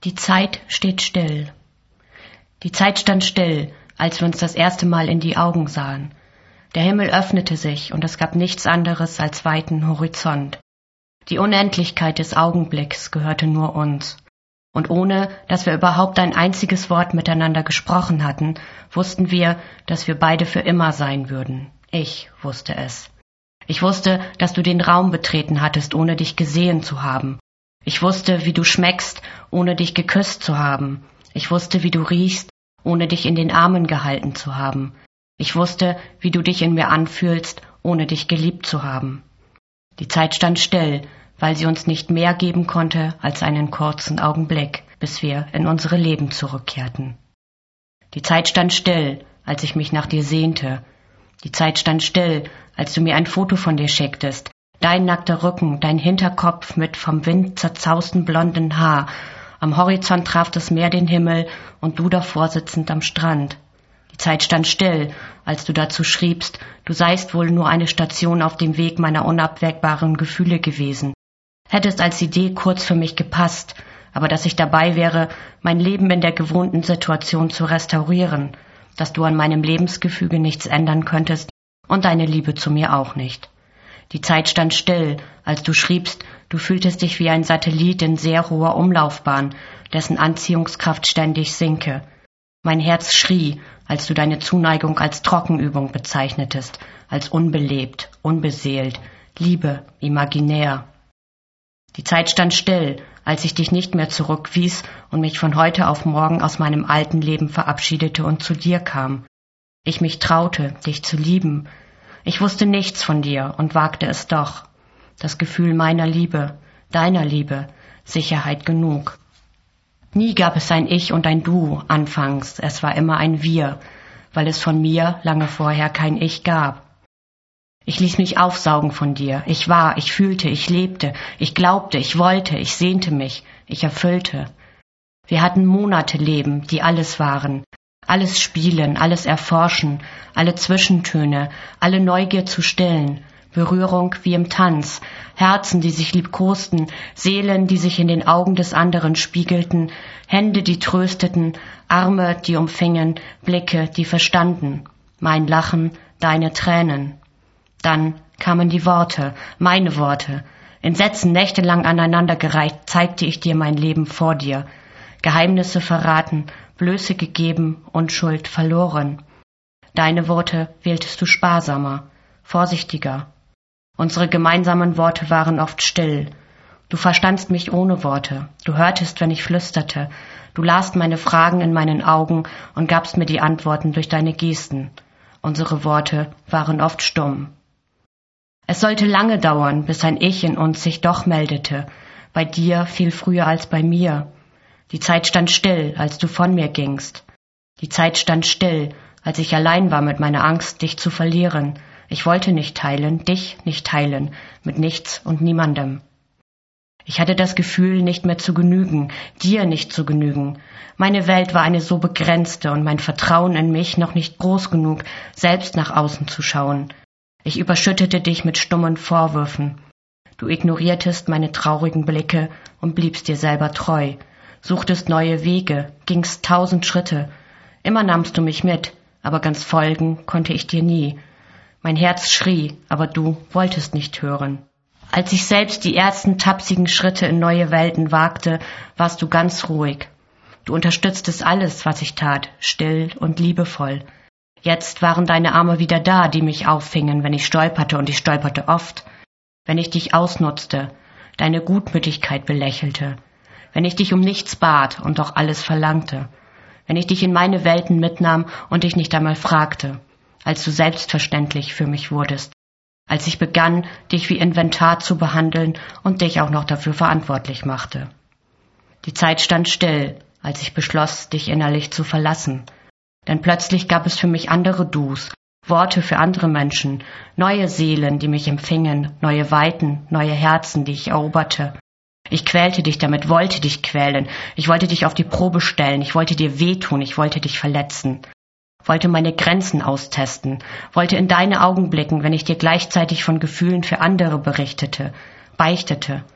Die Zeit steht still. Die Zeit stand still, als wir uns das erste Mal in die Augen sahen. Der Himmel öffnete sich und es gab nichts anderes als weiten Horizont. Die Unendlichkeit des Augenblicks gehörte nur uns. Und ohne, dass wir überhaupt ein einziges Wort miteinander gesprochen hatten, wussten wir, dass wir beide für immer sein würden. Ich wusste es. Ich wusste, dass du den Raum betreten hattest, ohne dich gesehen zu haben. Ich wusste, wie du schmeckst, ohne dich geküsst zu haben. Ich wusste, wie du riechst, ohne dich in den Armen gehalten zu haben. Ich wusste, wie du dich in mir anfühlst, ohne dich geliebt zu haben. Die Zeit stand still, weil sie uns nicht mehr geben konnte als einen kurzen Augenblick, bis wir in unsere Leben zurückkehrten. Die Zeit stand still, als ich mich nach dir sehnte. Die Zeit stand still, als du mir ein Foto von dir schicktest. Dein nackter Rücken, dein Hinterkopf mit vom Wind zerzausten blonden Haar. Am Horizont traf das Meer den Himmel und du davor sitzend am Strand. Die Zeit stand still, als du dazu schriebst, du seist wohl nur eine Station auf dem Weg meiner unabwegbaren Gefühle gewesen. Hättest als Idee kurz für mich gepasst, aber dass ich dabei wäre, mein Leben in der gewohnten Situation zu restaurieren, dass du an meinem Lebensgefüge nichts ändern könntest und deine Liebe zu mir auch nicht. Die Zeit stand still, als du schriebst, du fühltest dich wie ein Satellit in sehr hoher Umlaufbahn, dessen Anziehungskraft ständig sinke. Mein Herz schrie, als du deine Zuneigung als Trockenübung bezeichnetest, als unbelebt, unbeseelt, Liebe, imaginär. Die Zeit stand still, als ich dich nicht mehr zurückwies und mich von heute auf morgen aus meinem alten Leben verabschiedete und zu dir kam. Ich mich traute, dich zu lieben. Ich wusste nichts von dir und wagte es doch. Das Gefühl meiner Liebe, deiner Liebe, Sicherheit genug. Nie gab es ein Ich und ein Du anfangs, es war immer ein Wir, weil es von mir lange vorher kein Ich gab. Ich ließ mich aufsaugen von dir, ich war, ich fühlte, ich lebte, ich glaubte, ich wollte, ich sehnte mich, ich erfüllte. Wir hatten Monate Leben, die alles waren. Alles spielen, alles erforschen, alle Zwischentöne, alle Neugier zu stillen, Berührung wie im Tanz, Herzen, die sich liebkosten, Seelen, die sich in den Augen des anderen spiegelten, Hände, die trösteten, Arme, die umfingen, Blicke, die verstanden, mein Lachen, deine Tränen. Dann kamen die Worte, meine Worte. In Sätzen nächtelang aneinandergereiht zeigte ich dir mein Leben vor dir, Geheimnisse verraten, Blöße gegeben, Unschuld verloren. Deine Worte wähltest du sparsamer, vorsichtiger. Unsere gemeinsamen Worte waren oft still. Du verstandst mich ohne Worte. Du hörtest, wenn ich flüsterte. Du lasst meine Fragen in meinen Augen und gabst mir die Antworten durch deine Gesten. Unsere Worte waren oft stumm. Es sollte lange dauern, bis ein Ich in uns sich doch meldete. Bei dir viel früher als bei mir. Die Zeit stand still, als du von mir gingst. Die Zeit stand still, als ich allein war mit meiner Angst, dich zu verlieren. Ich wollte nicht teilen, dich nicht teilen, mit nichts und niemandem. Ich hatte das Gefühl, nicht mehr zu genügen, dir nicht zu genügen. Meine Welt war eine so begrenzte und mein Vertrauen in mich noch nicht groß genug, selbst nach außen zu schauen. Ich überschüttete dich mit stummen Vorwürfen. Du ignoriertest meine traurigen Blicke und bliebst dir selber treu. Suchtest neue Wege, gingst 1000 Schritte. Immer nahmst du mich mit, aber ganz folgen konnte ich dir nie. Mein Herz schrie, aber du wolltest nicht hören. Als ich selbst die ersten tapsigen Schritte in neue Welten wagte, warst du ganz ruhig. Du unterstütztest alles, was ich tat, still und liebevoll. Jetzt waren deine Arme wieder da, die mich auffingen, wenn ich stolperte, und ich stolperte oft. Wenn ich dich ausnutzte, deine Gutmütigkeit belächelte. Wenn ich dich um nichts bat und doch alles verlangte, wenn ich dich in meine Welten mitnahm und dich nicht einmal fragte, als du selbstverständlich für mich wurdest, als ich begann, dich wie Inventar zu behandeln und dich auch noch dafür verantwortlich machte. Die Zeit stand still, als ich beschloss, dich innerlich zu verlassen, denn plötzlich gab es für mich andere Dus, Worte für andere Menschen, neue Seelen, die mich empfingen, neue Weiten, neue Herzen, die ich eroberte. Ich quälte dich damit, wollte dich quälen. Ich wollte dich auf die Probe stellen. Ich wollte dir wehtun. Ich wollte dich verletzen. Wollte meine Grenzen austesten. Wollte in deine Augen blicken, wenn ich dir gleichzeitig von Gefühlen für andere berichtete, beichtete.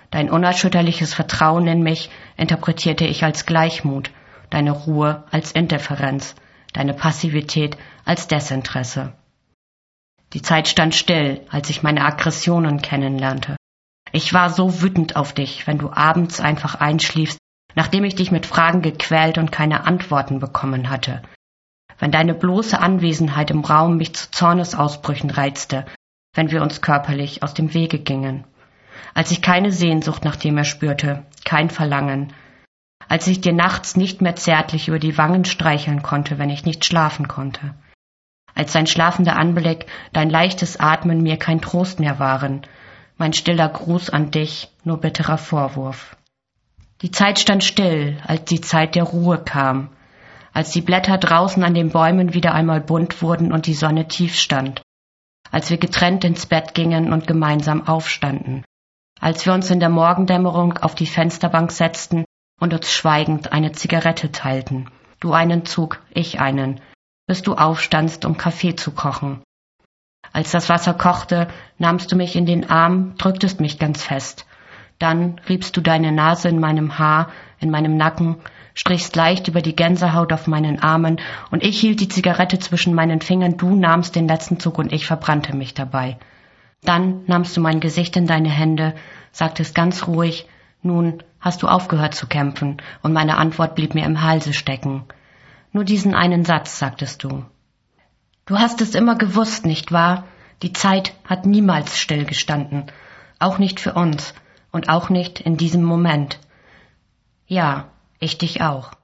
Dein unerschütterliches Vertrauen in mich interpretierte ich als Gleichmut, deine Ruhe als Indifferenz, deine Passivität als Desinteresse. Die Zeit stand still, als ich meine Aggressionen kennenlernte. Ich war so wütend auf dich, wenn du abends einfach einschliefst, nachdem ich dich mit Fragen gequält und keine Antworten bekommen hatte. Wenn deine bloße Anwesenheit im Raum mich zu Zornesausbrüchen reizte, wenn wir uns körperlich aus dem Wege gingen. Als ich keine Sehnsucht nach dir mehr spürte, kein Verlangen. Als ich dir nachts nicht mehr zärtlich über die Wangen streicheln konnte, wenn ich nicht schlafen konnte. Als dein schlafender Anblick, dein leichtes Atmen mir kein Trost mehr waren, mein stiller Gruß an dich nur bitterer Vorwurf. Die Zeit stand still, als die Zeit der Ruhe kam, als die Blätter draußen an den Bäumen wieder einmal bunt wurden und die Sonne tief stand, als wir getrennt ins Bett gingen und gemeinsam aufstanden, als wir uns in der Morgendämmerung auf die Fensterbank setzten und uns schweigend eine Zigarette teilten, du einen Zug, ich einen, bis du aufstandst, um Kaffee zu kochen. Als das Wasser kochte, nahmst du mich in den Arm, drücktest mich ganz fest. Dann riebst du deine Nase in meinem Haar, in meinem Nacken, strichst leicht über die Gänsehaut auf meinen Armen und ich hielt die Zigarette zwischen meinen Fingern, du nahmst den letzten Zug und ich verbrannte mich dabei. Dann nahmst du mein Gesicht in deine Hände, sagtest ganz ruhig, nun hast du aufgehört zu kämpfen, und meine Antwort blieb mir im Halse stecken. Nur diesen einen Satz, sagtest du. Du hast es immer gewusst, nicht wahr? Die Zeit hat niemals stillgestanden, auch nicht für uns und auch nicht in diesem Moment. Ja, ich dich auch.